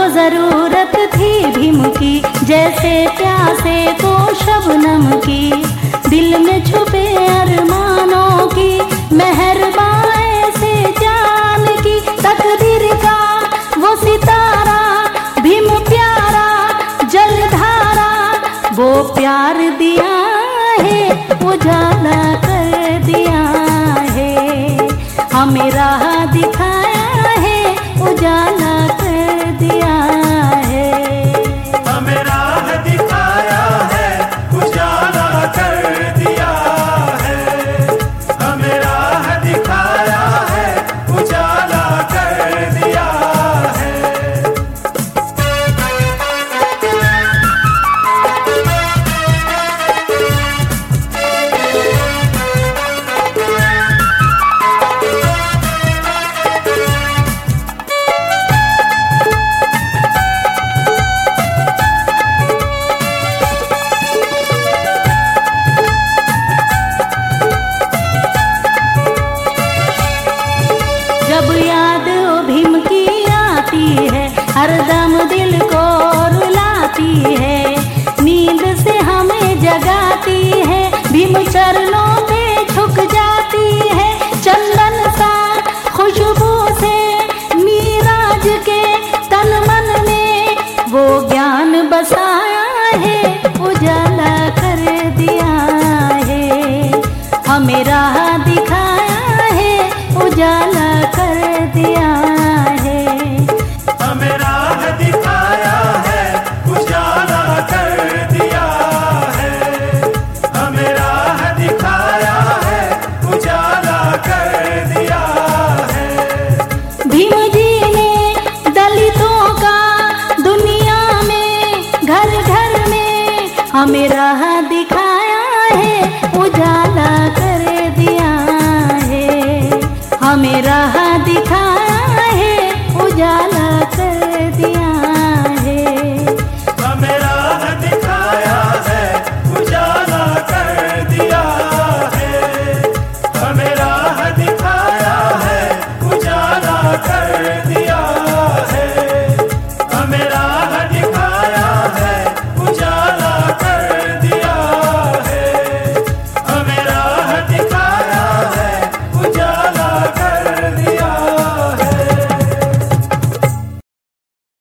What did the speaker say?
जरूरत थी भीम की, जैसे प्यासे को शबनम की, दिल में छुपे अरमानों की, मेहरबान से जान की, तकदीर का वो सितारा भीम प्यारा, जलधारा वो प्यार दिया है, उजाला कर दिया है, हमें राह दिखाया है, उजाला कर दिया है, हमें राह दिखाया है, उजाला कर दिया है, हमें राह दिखाया है, उजाला कर दिया है। जब याद ओ भीम की आती है, हरदम दिल को रुलाती है, नींद से हमें जगाती है, भीम चरणों पे झुक जाती है, चंदन सा खुशबू से मीराज के तन मन में वो ज्ञान बसाया है, उजाला कर दिया है, हमें राह दिखाया है, उजाला कर दिया है, हमें राह दिखाया है, उजाला कर दिया है, हमें राह दिखाया है, उजाला कर दिया है। भीम जी ने दलितों का दुनिया में घर घर में हमें राह दिखाया है, उजाला कर दिया है, हमें राह